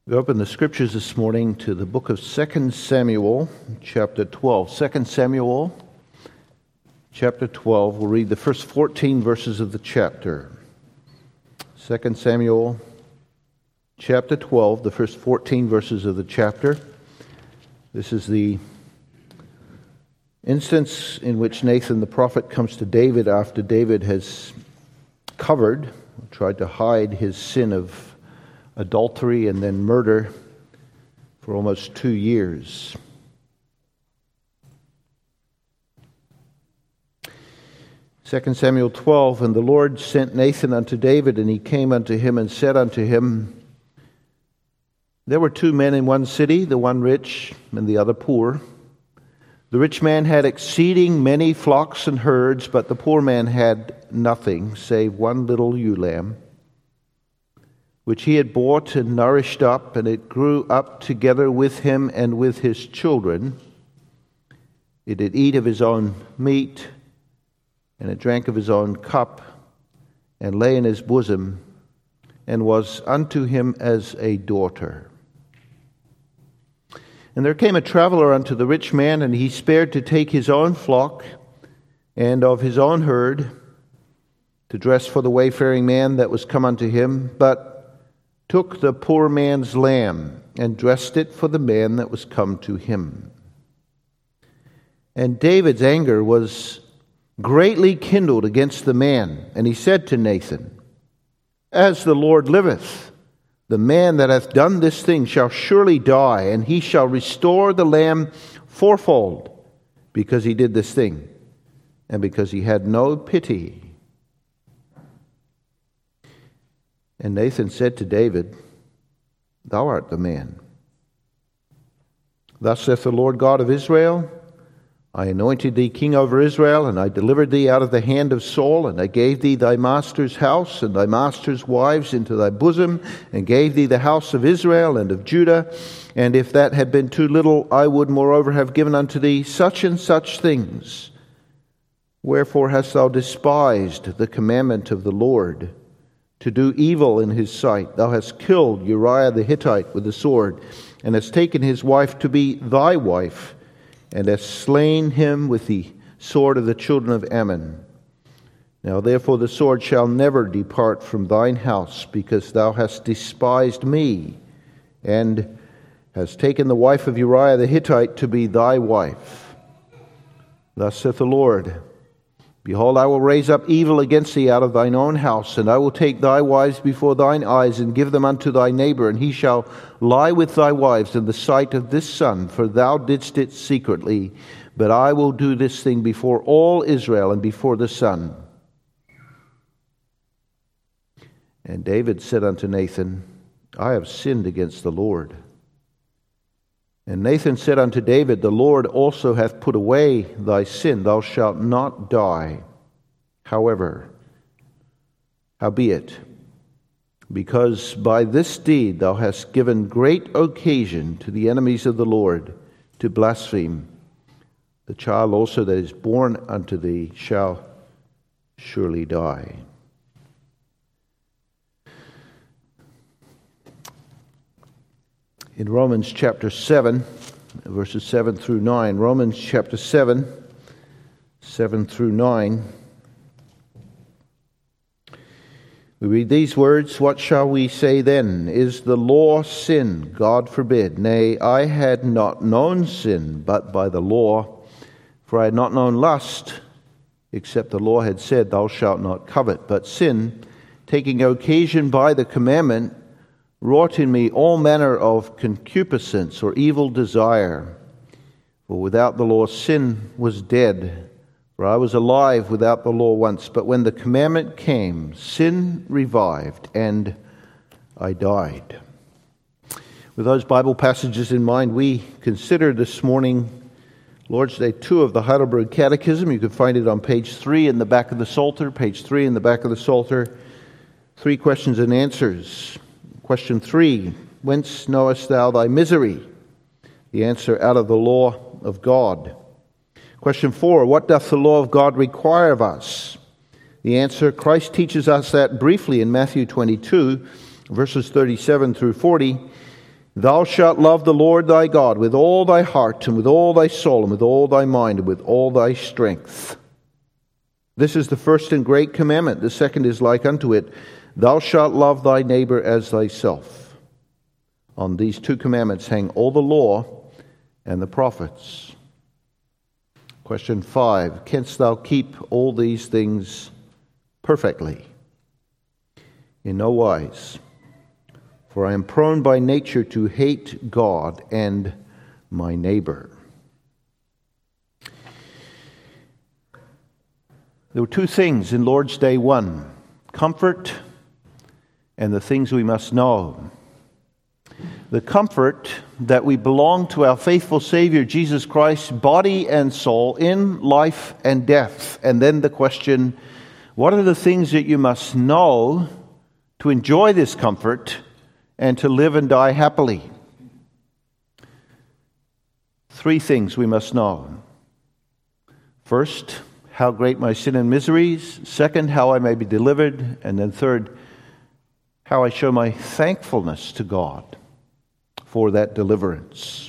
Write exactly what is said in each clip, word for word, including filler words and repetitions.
We open the scriptures this morning to the book of Second Samuel, chapter twelve. Second Samuel, chapter twelve. We'll read the first fourteen verses of the chapter. Second Samuel, chapter twelve, the first fourteen verses of the chapter. This is the instance in which Nathan the prophet comes to David after David has covered, tried to hide his sin of adultery and then murder for almost two years. Second Samuel twelve, and the Lord sent Nathan unto David, and he came unto him and said unto him, There were two men in one city, the one rich and the other poor. The rich man had exceeding many flocks and herds, but the poor man had nothing save one little ewe lamb, which he had bought and nourished up, and it grew up together with him and with his children. It did eat of his own meat, and it drank of his own cup, and lay in his bosom, and was unto him as a daughter. And there came a traveler unto the rich man, and he spared to take his own flock, and of his own herd, to dress for the wayfaring man that was come unto him, but took the poor man's lamb, and dressed it for the man that was come to him. And David's anger was greatly kindled against the man, and he said to Nathan, As the Lord liveth, the man that hath done this thing shall surely die, and he shall restore the lamb fourfold, because he did this thing, and because he had no pity. And Nathan said to David, Thou art the man. Thus saith the Lord God of Israel, I anointed thee king over Israel, and I delivered thee out of the hand of Saul, and I gave thee thy master's house and thy master's wives into thy bosom, and gave thee the house of Israel and of Judah. And if that had been too little, I would moreover have given unto thee such and such things. Wherefore hast thou despised the commandment of the Lord, to do evil in his sight? Thou hast killed Uriah the Hittite with the sword, and hast taken his wife to be thy wife, and hast slain him with the sword of the children of Ammon. Now therefore the sword shall never depart from thine house, because thou hast despised me, and hast taken the wife of Uriah the Hittite to be thy wife. Thus saith the Lord, Behold, I will raise up evil against thee out of thine own house, and I will take thy wives before thine eyes, and give them unto thy neighbor, and he shall lie with thy wives in the sight of this sun, for thou didst it secretly. But I will do this thing before all Israel and before the sun. And David said unto Nathan, I have sinned against the Lord. And Nathan said unto David, The Lord also hath put away thy sin. Thou shalt not die. However, howbeit, because by this deed thou hast given great occasion to the enemies of the Lord to blaspheme, the child also that is born unto thee shall surely die. In Romans chapter seven, verses seven through nine, Romans chapter seven, seven through nine, we read these words, What shall we say then? Is the law sin? God forbid. Nay, I had not known sin, but by the law, for I had not known lust, except the law had said, Thou shalt not covet. But sin, taking occasion by the commandment, wrought in me all manner of concupiscence or evil desire. For without the law sin was dead. For I was alive without the law once. But when the commandment came, sin revived, and I died. With those Bible passages in mind, we consider this morning Lord's Day two of the Heidelberg Catechism. You can find it on page three in the back of the Psalter. Page three in the back of the Psalter. Three questions and answers. Question three, Whence knowest thou thy misery? The answer, out of the law of God. Question four, What doth the law of God require of us? The answer, Christ teaches us that briefly in Matthew twenty-two, verses thirty-seven through forty. Thou shalt love the Lord thy God with all thy heart, and with all thy soul, and with all thy mind, and with all thy strength. This is the first and great commandment. The second is like unto it. Thou shalt love thy neighbor as thyself. On these two commandments hang all the law and the prophets. Question five. Canst thou keep all these things perfectly? In no wise. For I am prone by nature to hate God and my neighbor. There were two things in Lord's Day one: comfort and the things we must know. The comfort that we belong to our faithful Savior, Jesus Christ, body and soul, in life and death. And then the question, what are the things that you must know to enjoy this comfort and to live and die happily? Three things we must know. First, how great my sin and miseries. Second, how I may be delivered. And then third, how I show my thankfulness to God for that deliverance.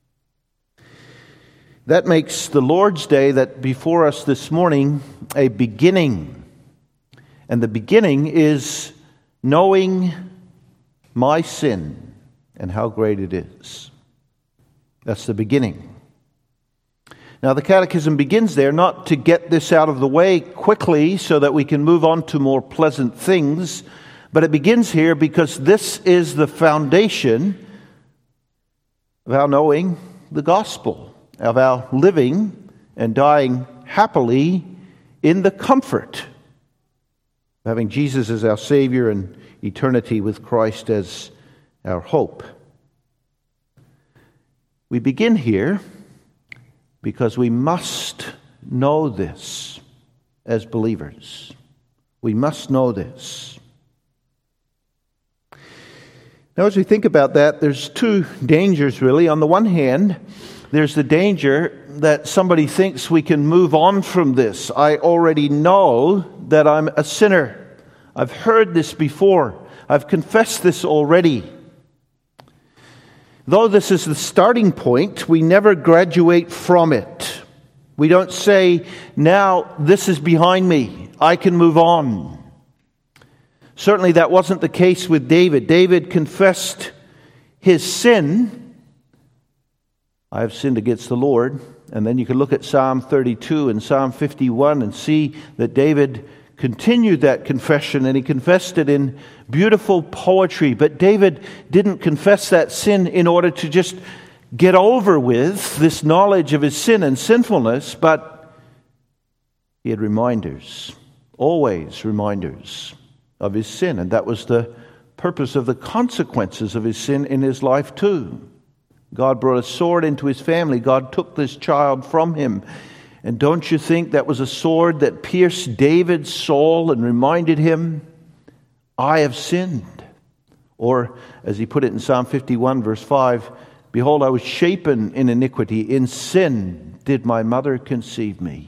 That makes the Lord's Day that before us this morning a beginning. And the beginning is knowing my sin and how great it is. That's the beginning. Now, the Catechism begins there not to get this out of the way quickly so that we can move on to more pleasant things, but it begins here because this is the foundation of our knowing the gospel, of our living and dying happily in the comfort of having Jesus as our Savior and eternity with Christ as our hope. We begin here because we must know this as believers. We must know this. Now, as we think about that, there's two dangers, really. On the one hand, there's the danger that somebody thinks we can move on from this. I already know that I'm a sinner. I've heard this before. I've confessed this already. Though this is the starting point, we never graduate from it. We don't say, now this is behind me, I can move on. Certainly that wasn't the case with David. David confessed his sin. I have sinned against the Lord. And then you can look at Psalm thirty-two and Psalm fifty-one and see that David continued that confession, and he confessed it in beautiful poetry. But David didn't confess that sin in order to just get over with this knowledge of his sin and sinfulness, but he had reminders, always reminders of his sin. And that was the purpose of the consequences of his sin in his life too. God brought a sword into his family. God took this child from him. And don't you think that was a sword that pierced David's soul and reminded him, I have sinned? Or, as he put it in Psalm fifty-one, verse five, behold, I was shapen in iniquity. In sin did my mother conceive me.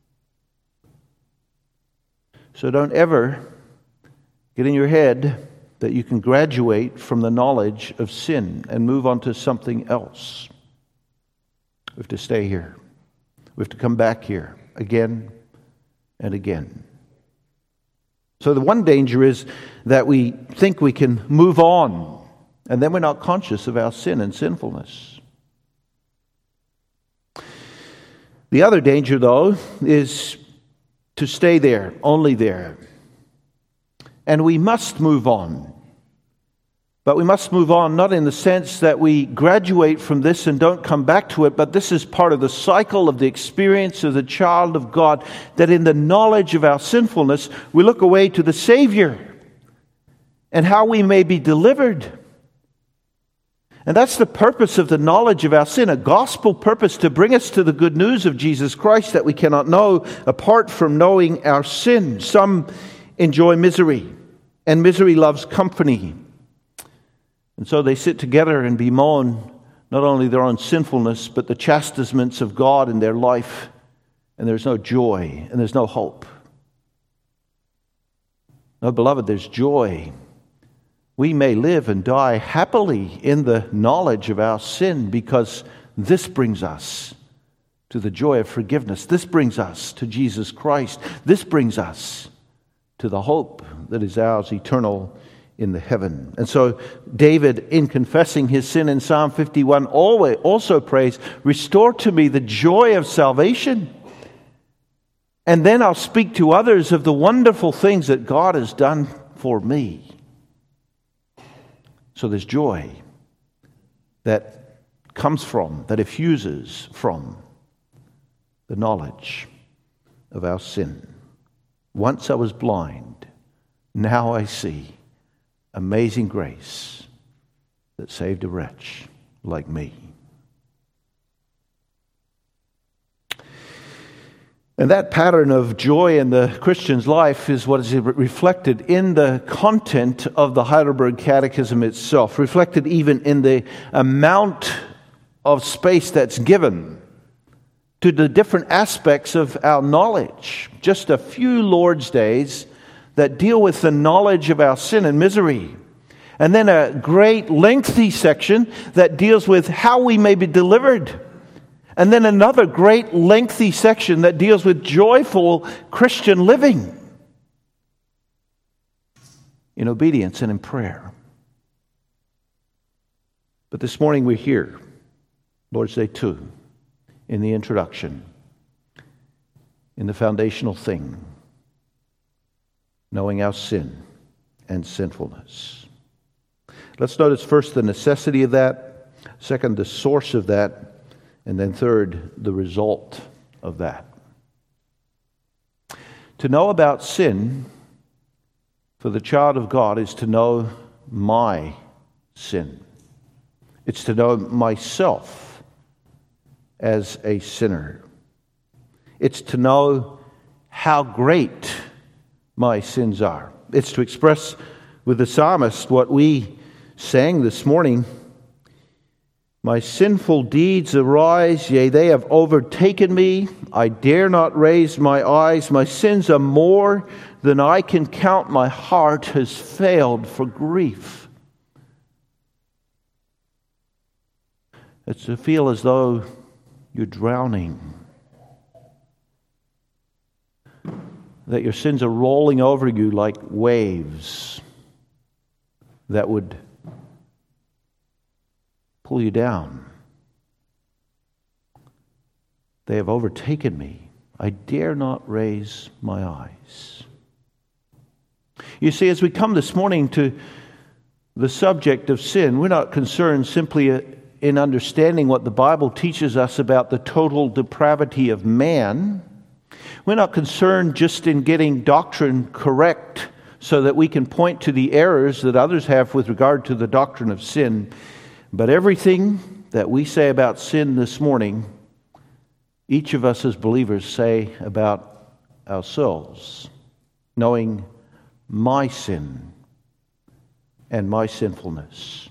So don't ever get in your head that you can graduate from the knowledge of sin and move on to something else. We have to stay here. We have to come back here again and again. So the one danger is that we think we can move on, and then we're not conscious of our sin and sinfulness. The other danger, though, is to stay there, only there. And we must move on. But we must move on not in the sense that we graduate from this and don't come back to it, but this is part of the cycle of the experience of the child of God, that in the knowledge of our sinfulness, we look away to the Savior and how we may be delivered. And that's the purpose of the knowledge of our sin, a gospel purpose to bring us to the good news of Jesus Christ that we cannot know apart from knowing our sin. Some enjoy misery, and misery loves company. And so they sit together and bemoan not only their own sinfulness, but the chastisements of God in their life. And there's no joy, and there's no hope. No, beloved, there's joy we may live and die happily in the knowledge of our sin, because this brings us to the joy of forgiveness. This brings us to Jesus Christ. This brings us to the hope that is ours eternal in the heaven. And so David, in confessing his sin in Psalm fifty-one, always also prays, "Restore to me the joy of salvation, and then I'll speak to others of the wonderful things that God has done for me." So there's joy that comes from, that effuses from the knowledge of our sin. Once I was blind, now I see. Amazing grace that saved a wretch like me. And that pattern of joy in the Christian's life is what is reflected in the content of the Heidelberg Catechism itself, reflected even in the amount of space that's given to the different aspects of our knowledge. Just a few Lord's Days that deal with the knowledge of our sin and misery. And then a great lengthy section that deals with how we may be delivered. And then another great lengthy section that deals with joyful Christian living in obedience and in prayer. But this morning we're here, Lord's Day two, in the introduction, in the foundational thing, knowing our sin and sinfulness. Let's notice first the necessity of that, second the source of that, and then third the result of that. To know about sin for the child of God is to know my sin. It's to know myself as a sinner. It's to know how great my sins are. It's to express with the psalmist what we sang this morning. My sinful deeds arise, yea, they have overtaken me. I dare not raise my eyes. My sins are more than I can count. My heart has failed for grief. It's to feel as though you're drowning, that your sins are rolling over you like waves that would pull you down. They have overtaken me. I dare not raise my eyes. You see, as we come this morning to the subject of sin, we're not concerned simply in understanding what the Bible teaches us about the total depravity of man. We're not concerned just in getting doctrine correct so that we can point to the errors that others have with regard to the doctrine of sin. But everything that we say about sin this morning, each of us as believers say about ourselves, knowing my sin and my sinfulness.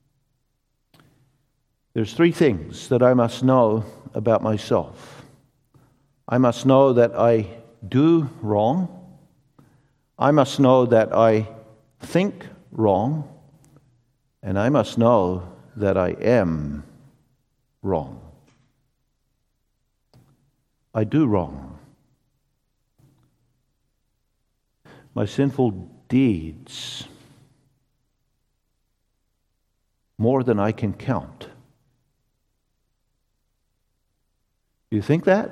There's three things that I must know about myself. I must know that I do wrong. I must know that I think wrong. And I must know that I am wrong. I do wrong. My sinful deeds, more than I can count. You think that?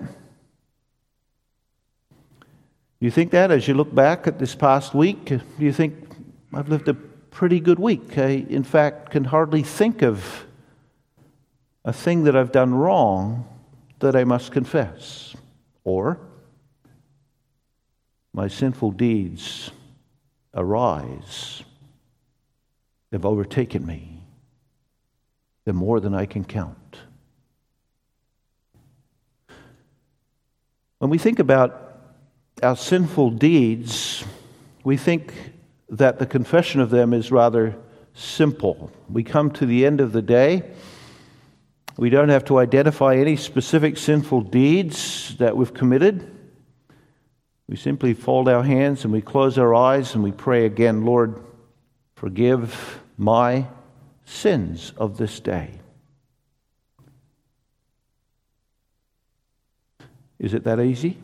You think that as you look back at this past week? Do you think, I've lived a pretty good week? I, in fact, can hardly think of a thing that I've done wrong that I must confess. Or, my sinful deeds arise. They've overtaken me. They're more than I can count. When we think about our sinful deeds, we think that the confession of them is rather simple. We come to the end of the day. We don't have to identify any specific sinful deeds that we've committed. We simply fold our hands and we close our eyes and we pray again, Lord, Forgive my sins of this day. Is it that easy?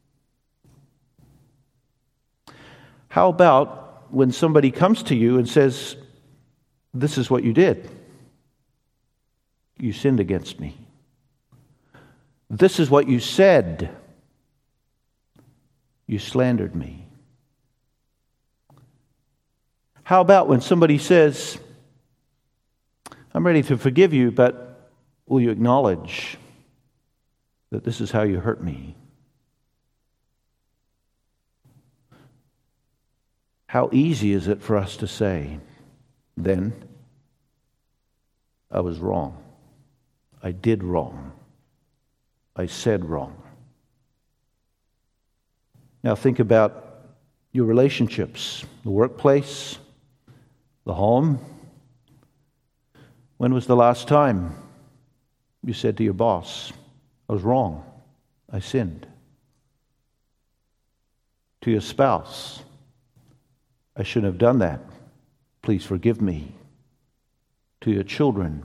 How about when somebody comes to you and says, this is what you did. You sinned against me. This is what you said. You slandered me. How about when somebody says, I'm ready to forgive you, but will you acknowledge that this is how you hurt me? How easy is it for us to say, then, I was wrong. I did wrong. I said wrong. Now think about your relationships, the workplace, the home. When was the last time you said to your boss, I was wrong, I sinned? To your spouse, I shouldn't have done that. Please forgive me. To your children,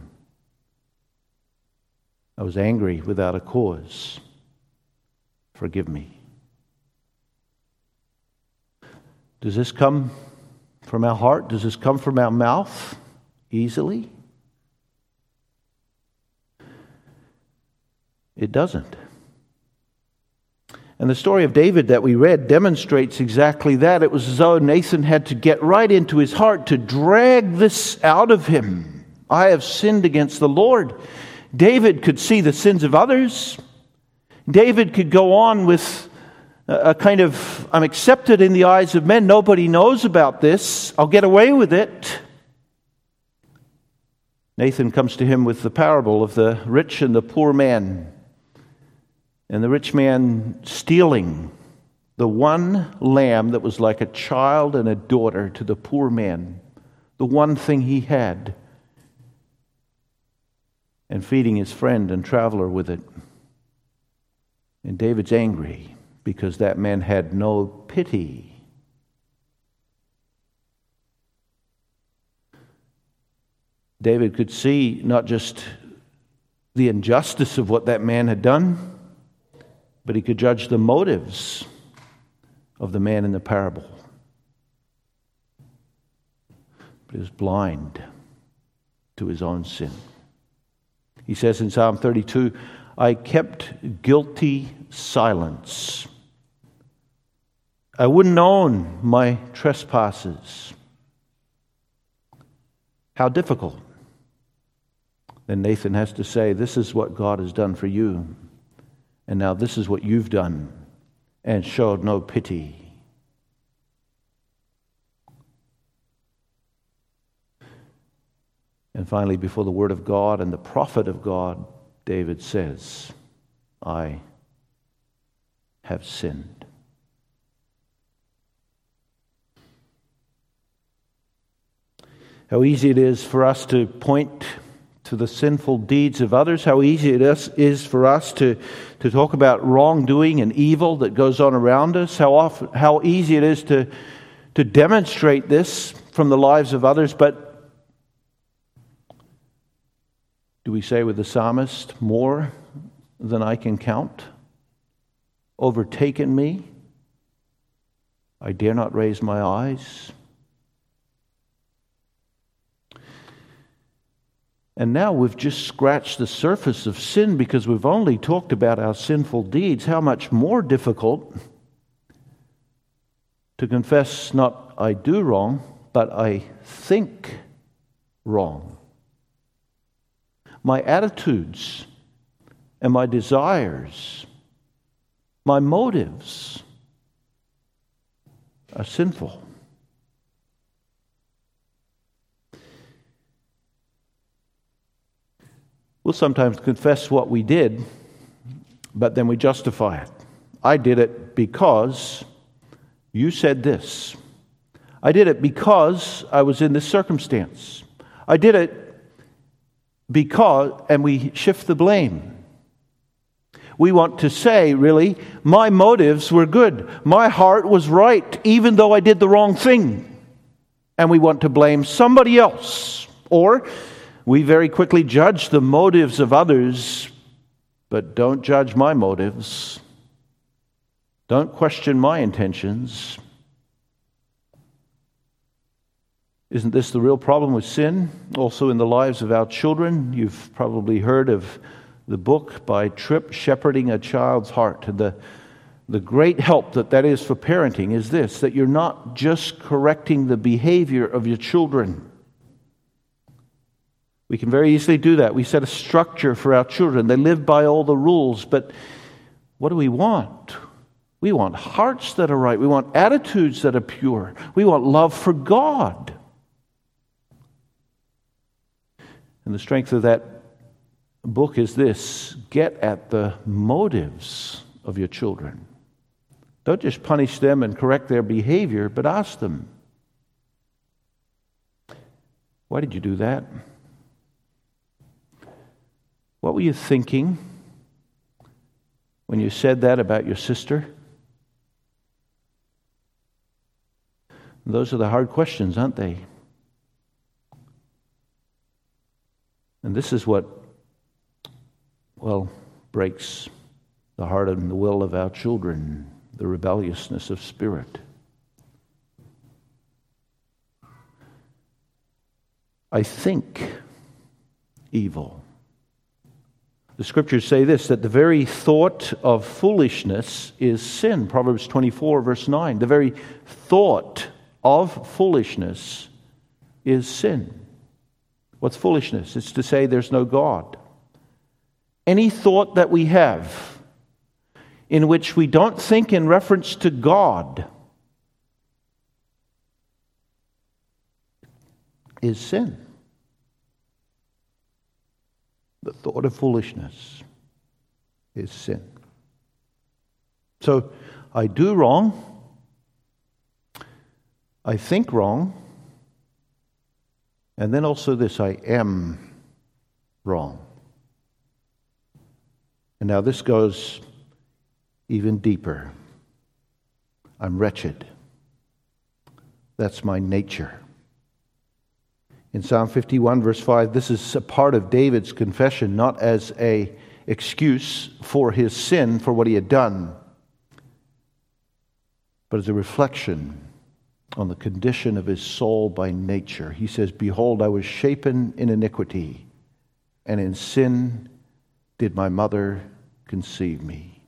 I was angry without a cause. Forgive me. Does this come from our heart? Does this come from our mouth easily? It doesn't. And the story of David that we read demonstrates exactly that. It was as though Nathan had to get right into his heart to drag this out of him. I have sinned against the Lord. David could see the sins of others. David could go on with a kind of, I'm accepted in the eyes of men. Nobody knows about this. I'll get away with it. Nathan comes to him with the parable of the rich and the poor man. And the rich man stealing the one lamb that was like a child and a daughter to the poor man, the one thing he had, and feeding his friend and traveler with it. And David's angry because that man had no pity. David could see not just the injustice of what that man had done, but he could judge the motives of the man in the parable. But he was blind to his own sin. He says in Psalm thirty-two, I kept guilty silence. I wouldn't own my trespasses. How difficult. Then Nathan has to say, this is what God has done for you. And now this is what you've done, and showed no pity. And finally, before the word of God and the prophet of God, David says, I have sinned. How easy it is for us to point to the sinful deeds of others, how easy it is, is for us to, to talk about wrongdoing and evil that goes on around us, how often, how easy it is to, to demonstrate this from the lives of others. But do we say with the psalmist, more than I can count, overtaken me? I dare not raise my eyes. And now we've just scratched the surface of sin because we've only talked about our sinful deeds. How much more difficult to confess not I do wrong, but I think wrong. My attitudes and my desires, my motives are sinful. We'll sometimes confess what we did, but then we justify it. I did it because you said this. I did it because I was in this circumstance. I did it because, and we shift the blame. We want to say, really, my motives were good. My heart was right, even though I did the wrong thing. and we want to blame somebody else. Or we very quickly judge the motives of others, but don't judge my motives. Don't question my intentions. Isn't this the real problem with sin? Also in the lives of our children. You've probably heard of the book by Tripp, Shepherding a Child's Heart. And the, the great help that that is for parenting is this, that you're not just correcting the behavior of your children. We can very easily do that. We set a structure for our children. They live by all the rules. But what do we want? We want hearts that are right. We want attitudes that are pure. We want love for God. And the strength of that book is this: get at the motives of your children. Don't just punish them and correct their behavior, but ask them, why did you do that? What were you thinking when you said that about your sister? Those are the hard questions, aren't they? And this is what, well, breaks the heart and the will of our children, the rebelliousness of spirit. I think evil. The scriptures say this, that the very thought of foolishness is sin. Proverbs twenty-four, verse nine. The very thought of foolishness is sin. What's foolishness? It's to say there's no God. Any thought that we have in which we don't think in reference to God is sin. The thought of foolishness is sin. So I do wrong. I think wrong. And then also this, I am wrong. And now this goes even deeper. I'm wretched. That's my nature. In Psalm fifty-one, verse five, this is a part of David's confession, not as an excuse for his sin, for what he had done, but as a reflection on the condition of his soul by nature. He says, behold, I was shapen in iniquity, and in sin did my mother conceive me.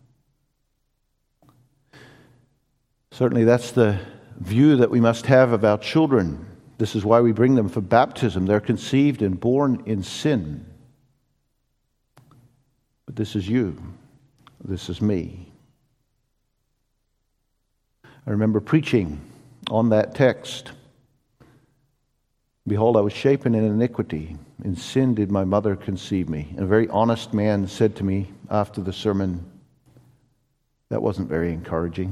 Certainly that's the view that we must have of our children. This is why we bring them for baptism. They're conceived and born in sin. But this is you. This is me. I remember preaching on that text. Behold, I was shapen in iniquity. In sin did my mother conceive me. And a very honest man said to me after the sermon, that wasn't very encouraging.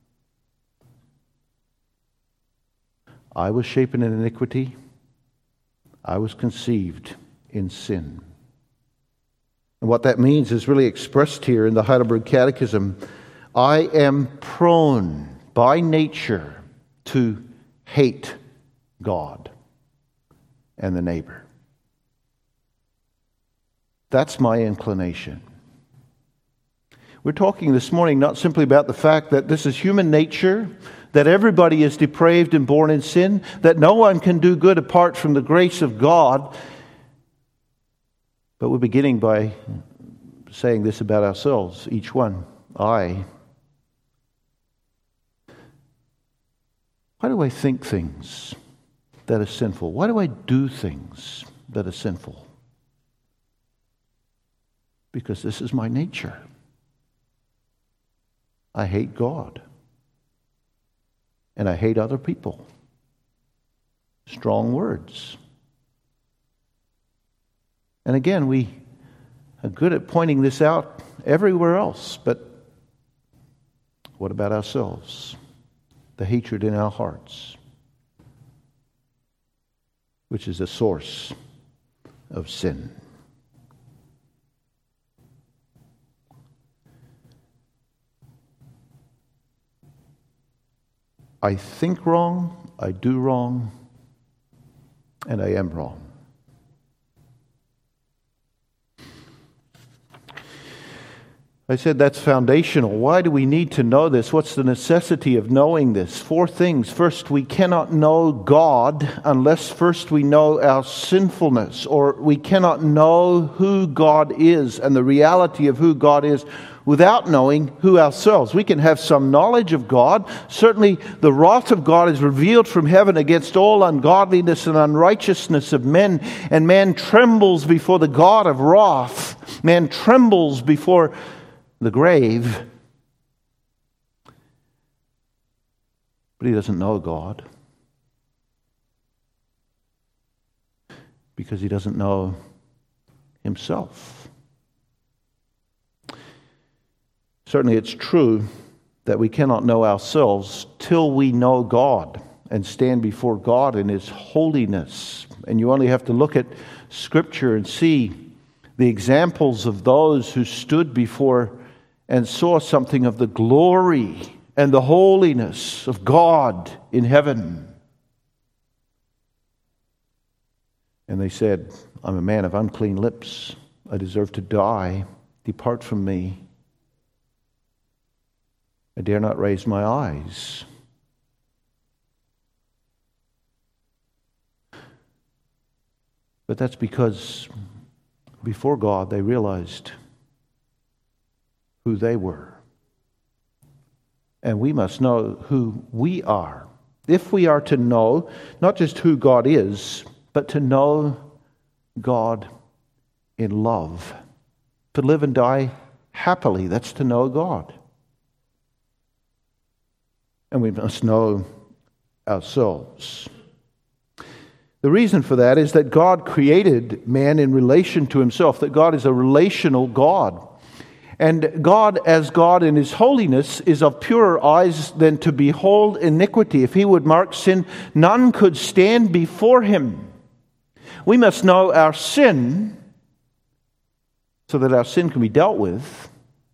I was shapen in iniquity. I was conceived in sin. And what that means is really expressed here in the Heidelberg Catechism. I am prone by nature to hate God and the neighbor. That's my inclination. We're talking this morning not simply about the fact that this is human nature, that everybody is depraved and born in sin, that no one can do good apart from the grace of God, but we're beginning by saying this about ourselves, each one. I Why do I think things that are sinful? Why do I do things that are sinful? Because this is my nature. I hate God. And I hate other people. Strong words. And again, we are good at pointing this out everywhere else, but what about ourselves? The hatred in our hearts, which is a source of sin. I think wrong, I do wrong, and I am wrong. I said that's foundational. Why do we need to know this? What's the necessity of knowing this? Four things. First, we cannot know God unless first we know our sinfulness, or we cannot know who God is and the reality of who God is without knowing who ourselves. We can have some knowledge of God. Certainly, the wrath of God is revealed from heaven against all ungodliness and unrighteousness of men, and man trembles before the God of wrath. Man trembles before the grave, but he doesn't know God because he doesn't know himself. Certainly it's true that we cannot know ourselves till we know God and stand before God in His holiness. And you only have to look at Scripture and see the examples of those who stood before and saw something of the glory and the holiness of God in heaven. And they said, I'm a man of unclean lips. I deserve to die. Depart from me. I dare not raise my eyes. But that's because before God they realized who they were. And we must know who we are. If we are to know not just who God is, but to know God in love. To live and die happily, that's to know God. And we must know ourselves. The reason for that is that God created man in relation to himself, that God is a relational God. And God, as God in His holiness, is of purer eyes than to behold iniquity. If He would mark sin, none could stand before Him. We must know our sin so that our sin can be dealt with,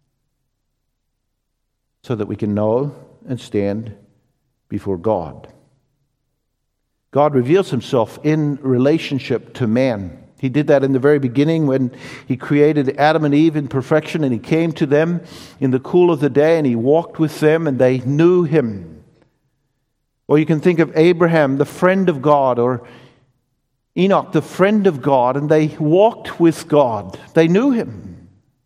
so that we can know and stand before God. God reveals Himself in relationship to man. He did that in the very beginning when He created Adam and Eve in perfection, and He came to them in the cool of the day and He walked with them and they knew Him. Or you can think of Abraham, the friend of God, or Enoch, the friend of God, and they walked with God. They knew Him.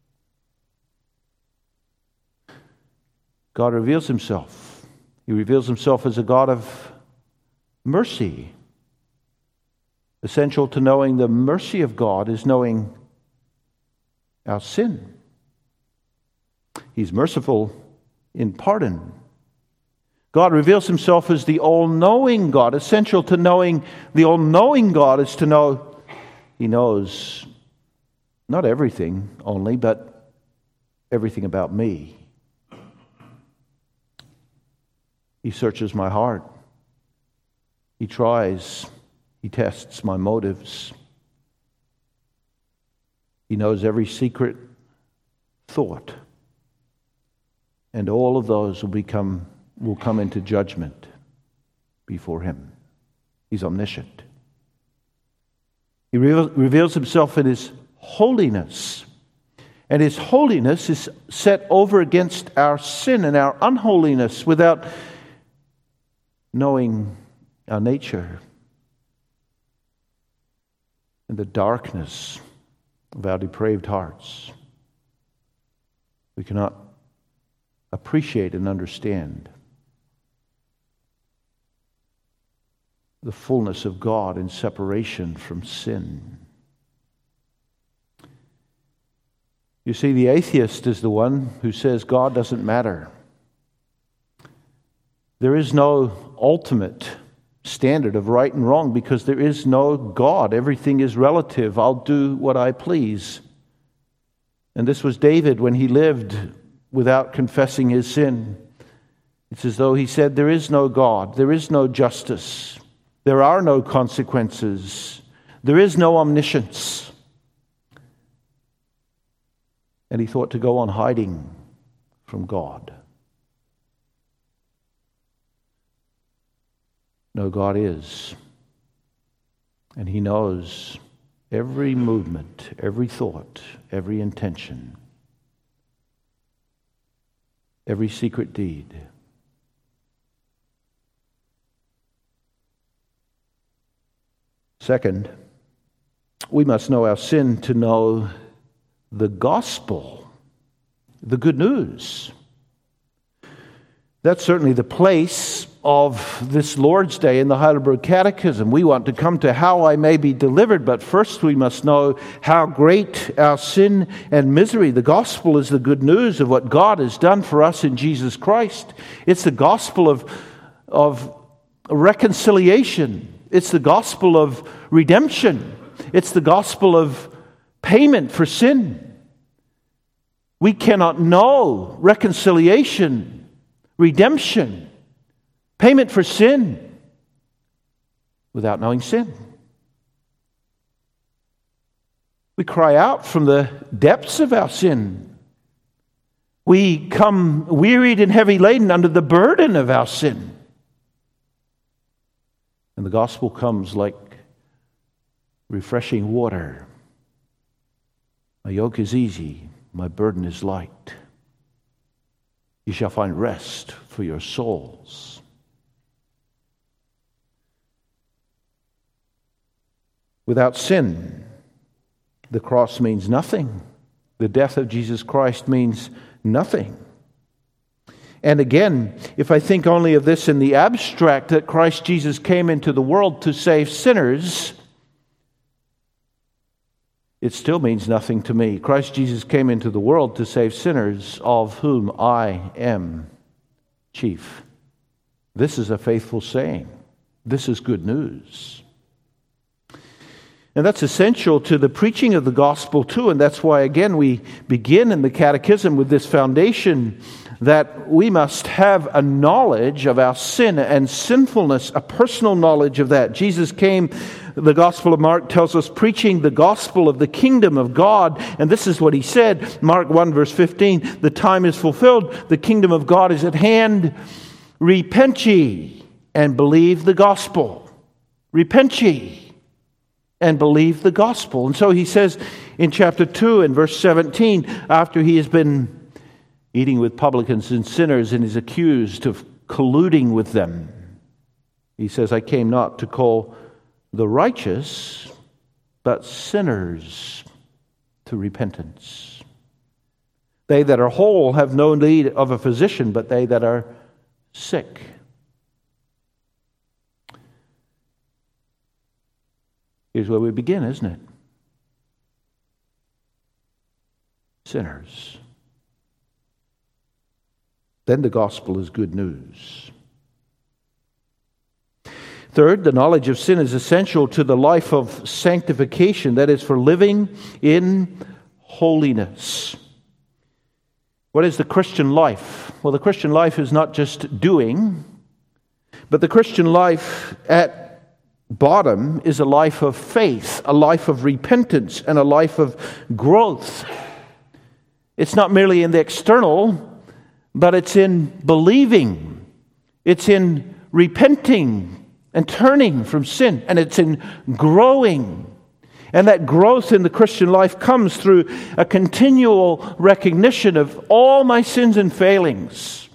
God reveals Himself. He reveals Himself as a God of mercy. Essential to knowing the mercy of God is knowing our sin. He's merciful in pardon. God reveals Himself as the all-knowing God. Essential to knowing the all-knowing God is to know He knows not everything only, but everything about me. He searches my heart. He tries He tests my motives. He knows every secret thought. And all of those will become will come into judgment before Him. He's omniscient. He reveals Himself in His holiness. And His holiness is set over against our sin and our unholiness without knowing our nature and the darkness of our depraved hearts. We cannot appreciate and understand the fullness of God in separation from sin. You see, the atheist is the one who says God doesn't matter. There is no ultimate standard of right and wrong because there is no God. Everything is relative. I'll do what I please. And this was David when he lived without confessing his sin. It's as though he said, there is no God. There is no justice. There are no consequences. There is no omniscience. And he thought to go on hiding from God. No, God is. And he knows every movement, every thought, every intention, every secret deed. Second, we must know our sin to know the gospel, the good news. That's certainly the place of this Lord's Day in the Heidelberg Catechism. We want to come to how I may be delivered, but first we must know how great our sin and misery. The gospel is the good news of what God has done for us in Jesus Christ. It's the gospel of, of reconciliation. It's the gospel of redemption. It's the gospel of payment for sin. We cannot know reconciliation, redemption, payment for sin without knowing sin. We cry out from the depths of our sin. We come wearied and heavy laden under the burden of our sin. And the gospel comes like refreshing water. My yoke is easy, my burden is light. You shall find rest for your souls. Without sin, the cross means nothing. The death of Jesus Christ means nothing. And again, if I think only of this in the abstract, that Christ Jesus came into the world to save sinners, it still means nothing to me. Christ Jesus came into the world to save sinners, of whom I am chief. This is a faithful saying. This is good news. And that's essential to the preaching of the gospel too, and that's why, again, we begin in the Catechism with this foundation that we must have a knowledge of our sin and sinfulness, a personal knowledge of that. Jesus came, the Gospel of Mark tells us, preaching the gospel of the kingdom of God, and this is what he said, Mark one verse fifteen, the time is fulfilled, the kingdom of God is at hand, repent ye and believe the gospel. Repent ye and believe the gospel. And so he says in chapter two and verse seventeen, after he has been eating with publicans and sinners and is accused of colluding with them, he says, I came not to call the righteous, but sinners to repentance. They that are whole have no need of a physician, but they that are sick. Here's where we begin, isn't it? Sinners. Then the gospel is good news. Third, the knowledge of sin is essential to the life of sanctification, that is, for living in holiness. What is the Christian life? Well, the Christian life is not just doing, but the Christian life at bottom is a life of faith, a life of repentance, and a life of growth. It's not merely in the external, but it's in believing. It's in repenting and turning from sin. And it's in growing. And that growth in the Christian life comes through a continual recognition of all my sins and failings.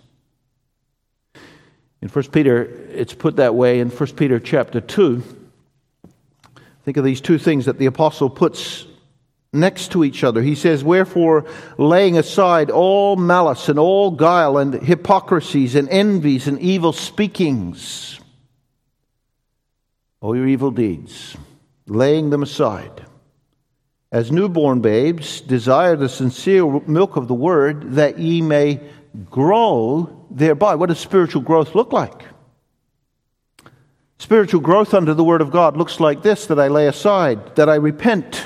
In First Peter, it's put that way in First Peter chapter two. Think of these two things that the apostle puts next to each other. He says, wherefore, laying aside all malice and all guile and hypocrisies and envies and evil speakings, all your evil deeds, laying them aside, as newborn babes, desire the sincere milk of the word, that ye may grow thereby. What does spiritual growth look like? Spiritual growth under the word of God looks like this, that I lay aside, that I repent.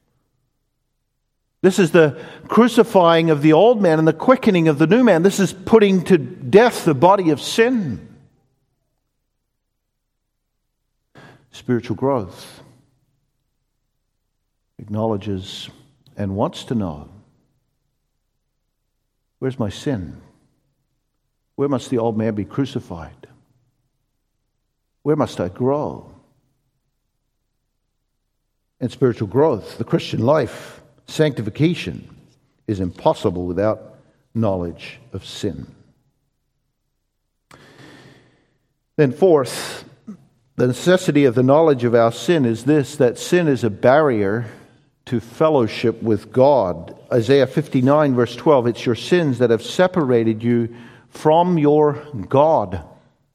This is the crucifying of the old man and the quickening of the new man. This is putting to death the body of sin. Spiritual growth acknowledges and wants to know, where's my sin? Where must the old man be crucified? Where must I grow? and spiritual growth. The Christian life, sanctification, is impossible without knowledge of sin. Then fourth, the necessity of the knowledge of our sin is this, that sin is a barrier to fellowship with God. Isaiah fifty-nine verse twelve, it's your sins that have separated you from your God.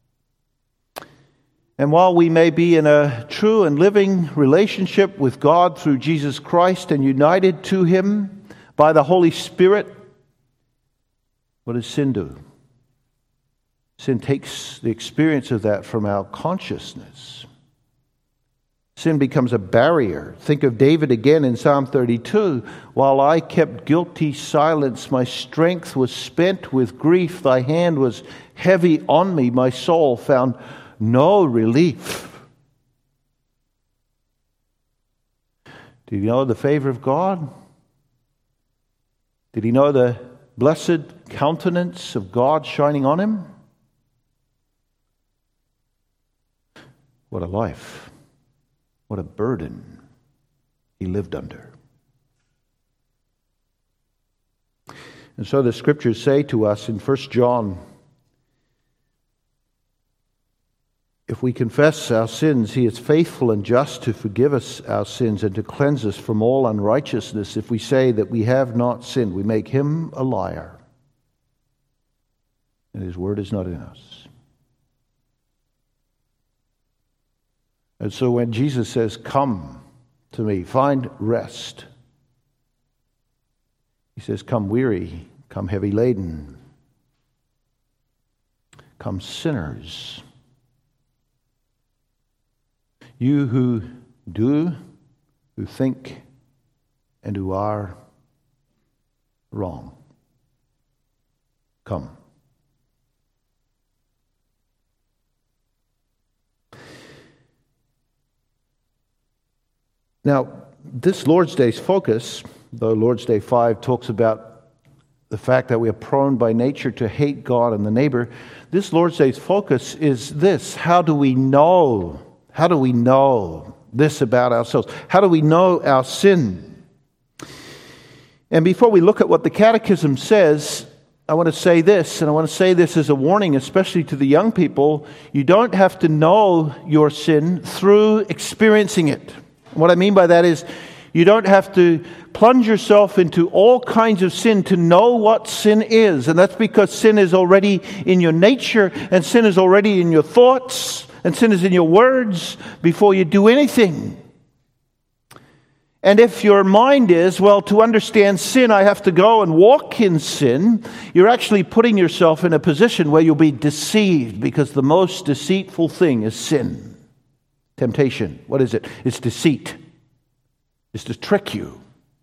And while we may be in a true and living relationship with God through Jesus Christ and united to Him by the Holy Spirit, what does sin do? Sin takes the experience of that from our consciousness. Sin becomes a barrier. Think of David again in Psalm thirty-two. While I kept guilty silence, my strength was spent with grief. Thy hand was heavy on me. My soul found no relief. Did he know the favor of God? Did he know the blessed countenance of God shining on him? What a life. What a burden he lived under. And so the scriptures say to us in First John, if we confess our sins, He is faithful and just to forgive us our sins and to cleanse us from all unrighteousness. If we say that we have not sinned, we make Him a liar, and His word is not in us. And so when Jesus says, come to me, find rest, He says, come weary, come heavy laden, come sinners. You who do, who think, and who are wrong, come. Now, this Lord's Day's focus, though Lord's Day five talks about the fact that we are prone by nature to hate God and the neighbor, this Lord's Day's focus is this: how do we know? How do we know this about ourselves? How do we know our sin? And before we look at what the Catechism says, I want to say this, and I want to say this as a warning, especially to the young people. You don't have to know your sin through experiencing it. What I mean by that is, you don't have to plunge yourself into all kinds of sin to know what sin is. And that's because sin is already in your nature, and sin is already in your thoughts, and sin is in your words before you do anything. And if your mind is, well, to understand sin, I have to go and walk in sin, you're actually putting yourself in a position where you'll be deceived, because the most deceitful thing is sin. Temptation. What is it? It's deceit. It's to trick you.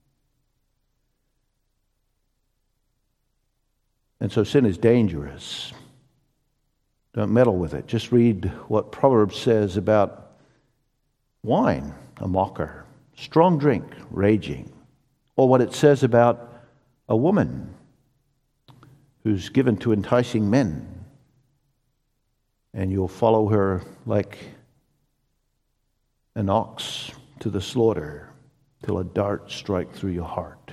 And so sin is dangerous. Don't meddle with it. Just read what Proverbs says about wine, a mocker, strong drink, raging, or what it says about a woman who's given to enticing men, and you'll follow her like an ox to the slaughter till a dart strike through your heart.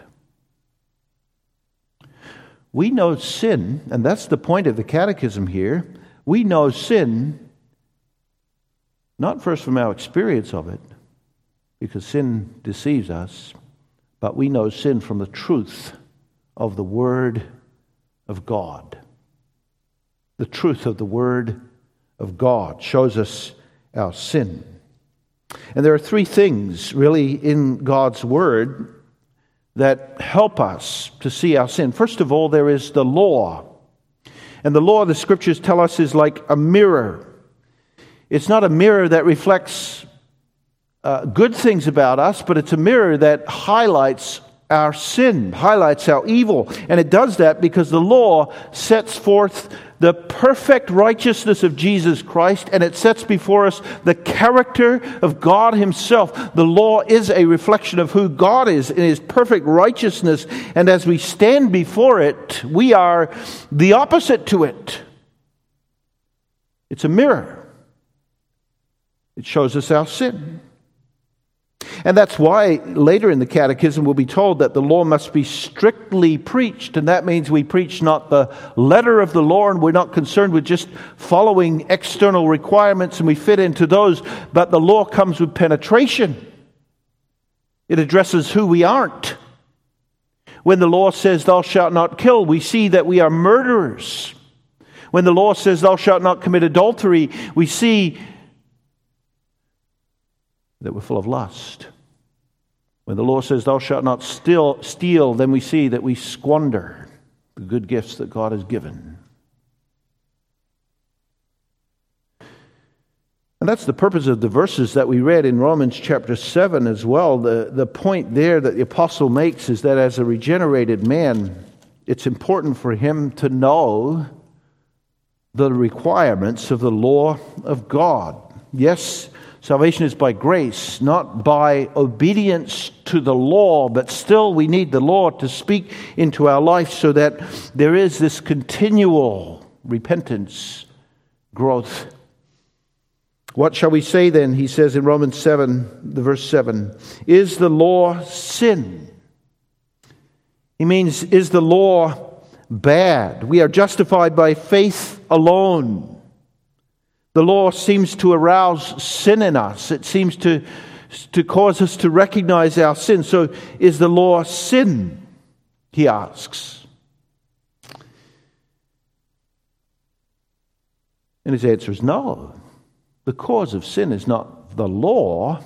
We know sin, and that's the point of the Catechism here. We know sin not first from our experience of it, because sin deceives us, but we know sin from the truth of the Word of God. The truth of the Word of God shows us our sin. And there are three things really in God's Word that help us to see our sin. First of all, there is the law. And the law, the Scriptures tell us, is like a mirror. It's not a mirror that reflects uh, good things about us, but it's a mirror that highlights our sin, highlights our evil. And it does that because the law sets forth the perfect righteousness of Jesus Christ, and it sets before us the character of God Himself. The law is a reflection of who God is in His perfect righteousness, and as we stand before it, we are the opposite to it. It's a mirror. It shows us our sin. And that's why later in the Catechism we'll be told that the law must be strictly preached. And that means we preach not the letter of the law, and we're not concerned with just following external requirements and we fit into those, but the law comes with penetration. It addresses who we aren't. When the law says, thou shalt not kill, we see that we are murderers. When the law says, thou shalt not commit adultery, we see that we're full of lust. When the law says, thou shalt not steal, steal, then we see that we squander the good gifts that God has given. And that's the purpose of the verses that we read in Romans chapter seven as well. The, the point there that the apostle makes is that as a regenerated man, it's important for him to know the requirements of the law of God. Yes, salvation is by grace, not by obedience to the law, but still we need the law to speak into our life so that there is this continual repentance, growth. What shall we say then? He says in Romans seven, the verse seven, is the law sin? He means, is the law bad? We are justified by faith alone. The law seems to arouse sin in us. It seems to, to cause us to recognize our sin. So is the law sin? He asks. And his answer is no. The cause of sin is not the law,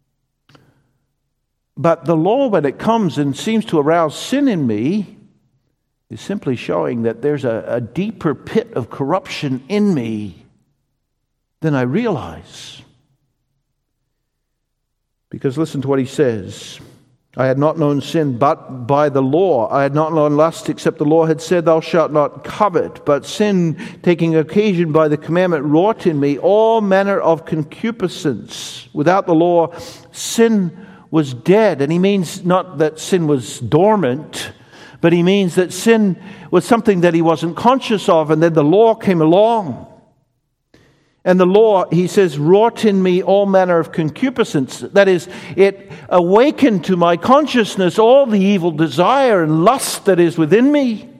but the law, when it comes and seems to arouse sin in me, is simply showing that there's a, a deeper pit of corruption in me than I realize. Because listen to what he says. I had not known sin but by the law. I had not known lust except the law had said, thou shalt not covet. But sin, taking occasion by the commandment, wrought in me all manner of concupiscence. Without the law, sin was dead. And he means not that sin was dormant, but he means that sin was something that he wasn't conscious of, and then the law came along. And the law, he says, wrought in me all manner of concupiscence. That is, it awakened to my consciousness all the evil desire and lust that is within me.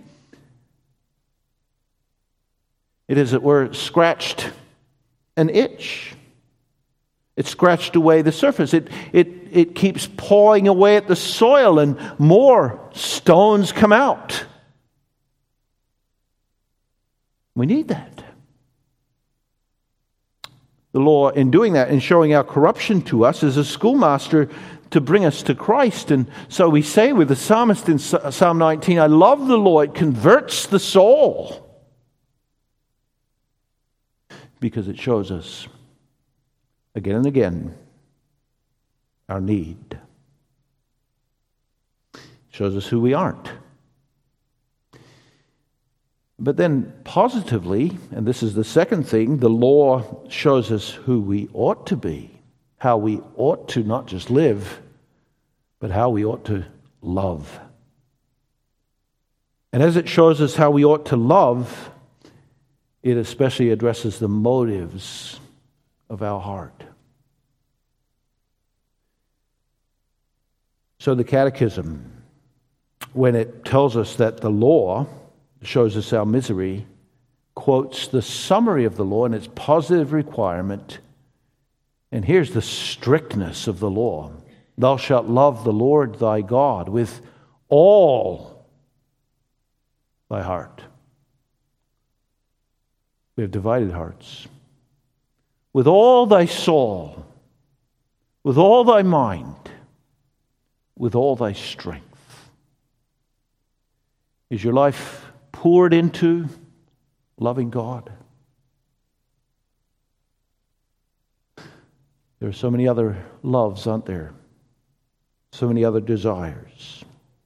It, as it were, scratched an itch. It scratched away the surface. It, it, it keeps pawing away at the soil, and more stones come out. We need that. The law, in doing that and showing our corruption to us, is a schoolmaster to bring us to Christ. And so we say with the psalmist in Psalm nineteen, I love the law, it converts the soul. Because it shows us again and again our need. It shows us who we aren't. But then positively, and this is the second thing, the law shows us who we ought to be, how we ought to not just live, but how we ought to love. And as it shows us how we ought to love, it especially addresses the motives of our heart. So the Catechism, when it tells us that the law shows us our misery, quotes the summary of the law and its positive requirement. And here's the strictness of the law. Thou shalt love the Lord thy God with all thy heart. We have divided hearts. With all thy soul, with all thy mind, with all thy strength. Is your life poured into loving God? There are so many other loves, aren't there? So many other desires.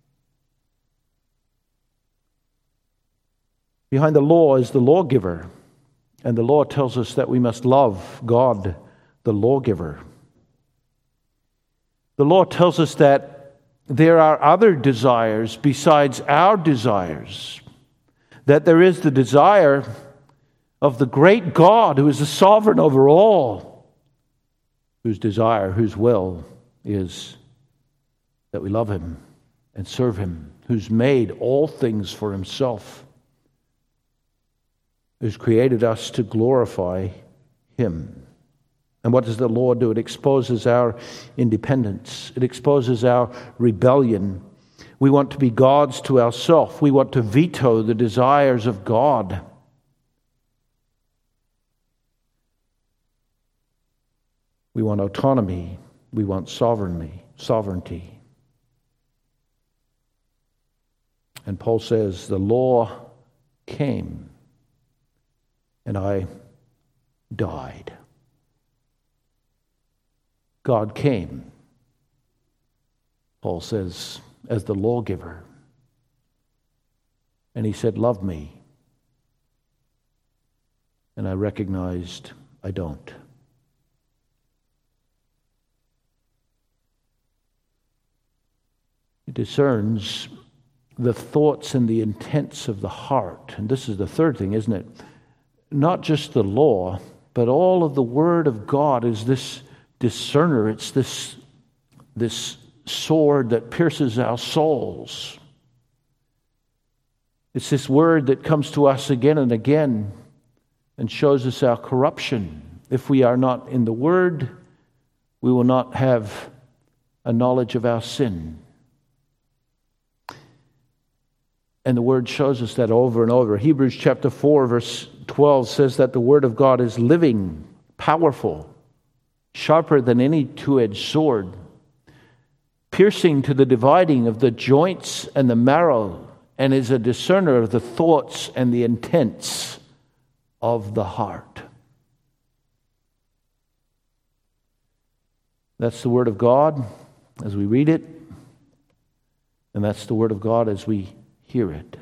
Behind the law is the lawgiver, and the law tells us that we must love God, the lawgiver. The law tells us that there are other desires besides our desires. That there is the desire of the great God who is the sovereign over all, whose desire, whose will is that we love him and serve him, who's made all things for himself, who's created us to glorify him. And what does the law do? It exposes our independence. It exposes our rebellion. We want to be gods to ourselves. We want to veto the desires of God. We want autonomy. We want sovereignty. Sovereignty. And Paul says, the law came, and I died. God came, Paul says, as the lawgiver. And he said, love me. And I recognized I don't. He discerns the thoughts and the intents of the heart. And this is the third thing, isn't it? Not just the law, but all of the Word of God is this discerner. It's this, this sword that pierces our souls. It's this Word that comes to us again and again and shows us our corruption. If we are not in the Word, we will not have a knowledge of our sin. And the Word shows us that over and over. Hebrews chapter four, verse twelve says that the Word of God is living, powerful, sharper than any two-edged sword, piercing to the dividing of the joints and the marrow, and is a discerner of the thoughts and the intents of the heart. That's the Word of God as we read it, and that's the Word of God as we hear it.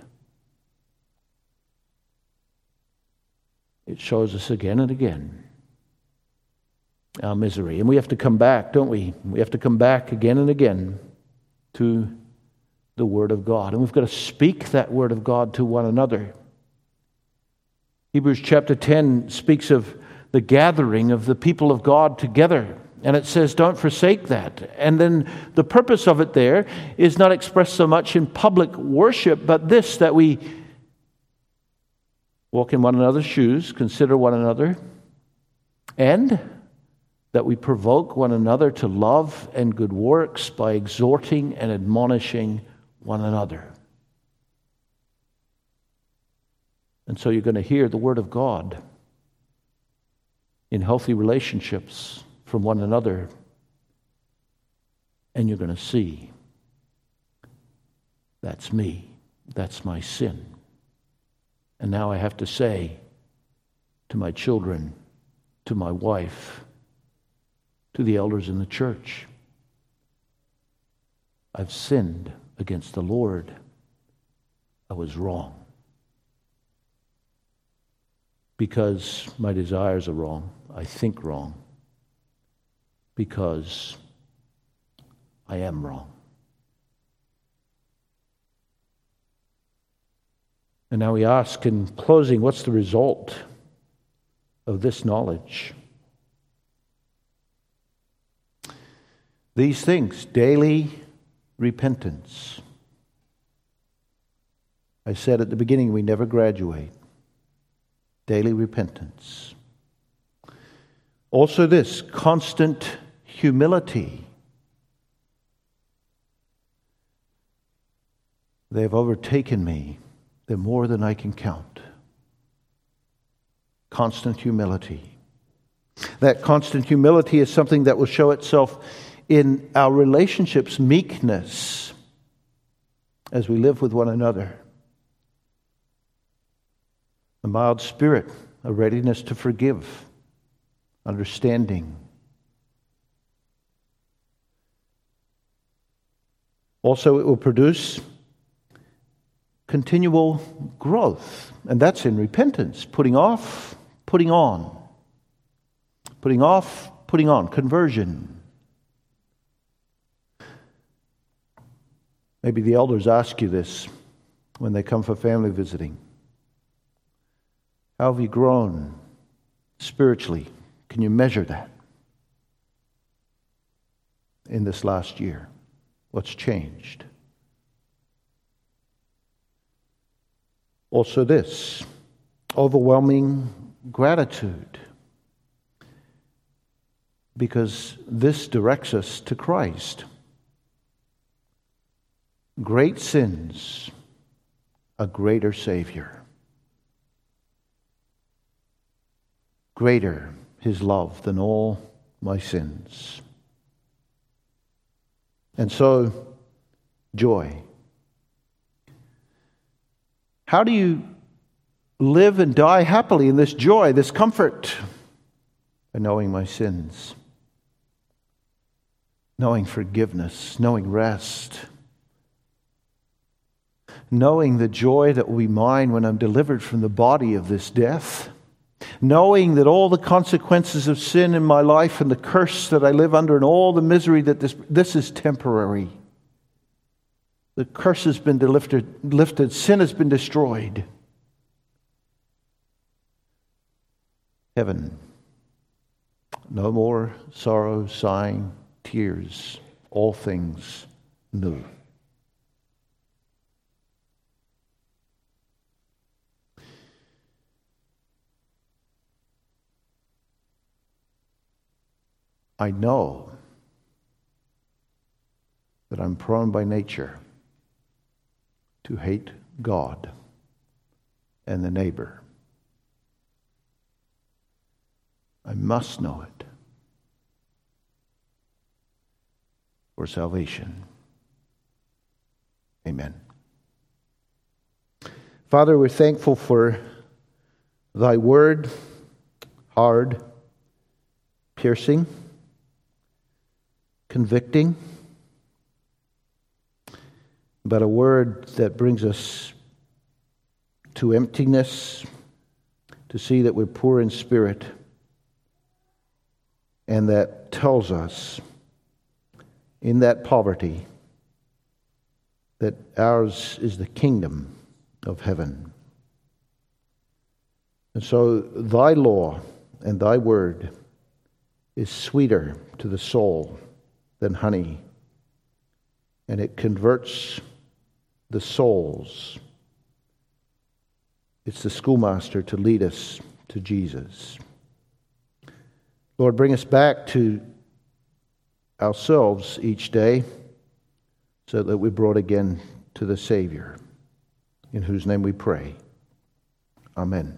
It shows us again and again our misery. And we have to come back, don't we? We have to come back again and again to the Word of God. And we've got to speak that Word of God to one another. Hebrews chapter ten speaks of the gathering of the people of God together. And it says, don't forsake that. And then the purpose of it there is not expressed so much in public worship, but this, that we walk in one another's shoes, consider one another, and that we provoke one another to love and good works by exhorting and admonishing one another. And so you're going to hear the Word of God in healthy relationships from one another, and you're going to see, that's me, that's my sin. And now I have to say to my children, to my wife, to the elders in the church, I've sinned against the Lord. I was wrong. Because my desires are wrong, I think wrong. Because I am wrong. And now we ask in closing, what's the result of this knowledge? These things, daily repentance. I said at the beginning, we never graduate. Daily repentance. Also this, constant humility. They have overtaken me. They're more than I can count. Constant humility. That constant humility is something that will show itself in our relationships, meekness, as we live with one another. A mild spirit, a readiness to forgive, understanding. Also, it will produce continual growth, and that's in repentance, putting off, putting on. Putting off, putting on, conversion. Maybe the elders ask you this when they come for family visiting. How have you grown spiritually? Can you measure that? in this last year? What's changed? Also this, overwhelming gratitude, because this directs us to Christ. Great sins, a greater Savior. Greater His love than all my sins. And so, joy. How do you live and die happily in this joy, this comfort? By knowing my sins, knowing forgiveness, knowing rest, knowing the joy that will be mine when I'm delivered from the body of this death, knowing that all the consequences of sin in my life and the curse that I live under and all the misery that this, this is temporary. The curse has been lifted, lifted, sin has been destroyed. Heaven, no more sorrow, sighing, tears, all things new. I know that I'm prone by nature to hate God and the neighbor. I must know it for salvation. Amen. Father, we're thankful for thy word, hard, piercing, convicting, but a word that brings us to emptiness, to see that we're poor in spirit, and that tells us in that poverty that ours is the kingdom of heaven. And so thy law and thy word is sweeter to the soul than honey, and it converts the souls. It's the schoolmaster to lead us to Jesus. Lord, bring us back to ourselves each day so that we're brought again to the Savior, in whose name we pray. Amen.